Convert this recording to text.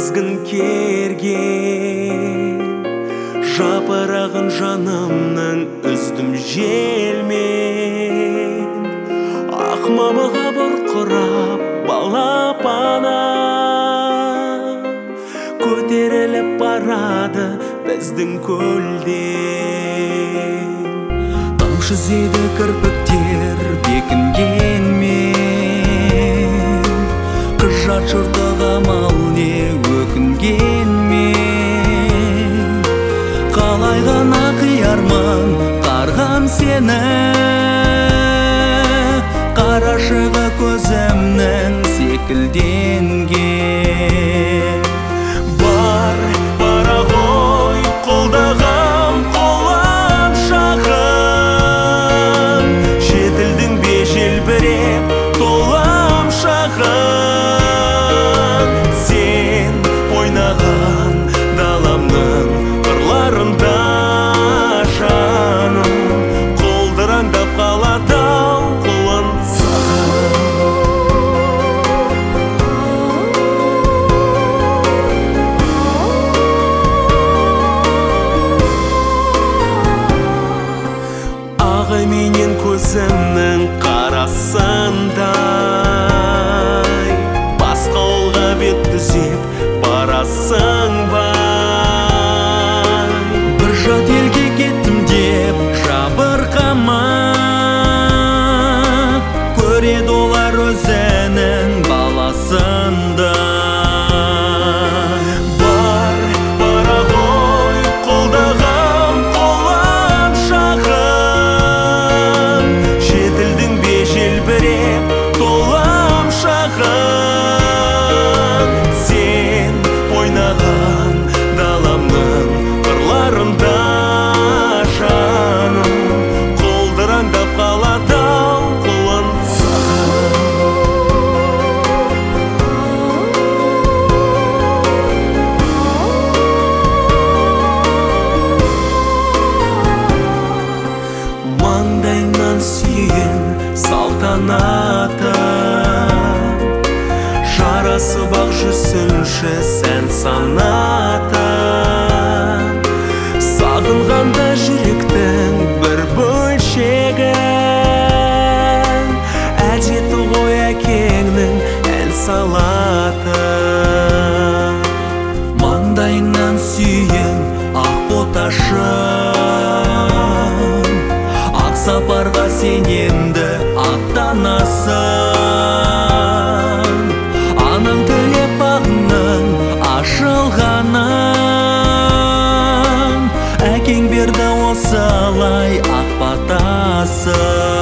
тізгін керген, жапырағын жанымның үздім желмен. Ақ мамыға бұрқырап балапана көтеріліп барады біздің көлден. Тамшы зейді кірпіктер бекінгенмен, қыз жат жұртыға мал не өкінгенмен. Қалай ғана қиярмын қарғам сені, қарашығы көзімнің секілденген. Бара ғой қолдағым қолам шағым, жетілдің бе желбіреп толам шағым. Сен ойнаған даламның қырларында жаным, қолдыраңдап қалады-ау құлын ағай менен көзімнің қарасындай, басқа олға бет түзеп барасың ба? Бір жат елге кеттім деп жабырқама, көреді олар өзінің баласында. Бара ғой қолдағым қолам шағым, жетілдің бе желбіреп толам шағым. Сен ойнаған даламның қырларында жаным, қолдыраңдап қалады-ау құлын маңдайыңнан сүйген салтанатым, жарасып ақ жүрсінші сән санатым. Сағынғанда жүректің бір бөлшегін, әдеті ғой әкеңнің ән салатын. Маңдайыңнан сүйген ақ боташым, ақ сапарға сен енді аттанасың. Анаң тілеп бағыңның ашылғанын, әкең берді осылай ақ батасын.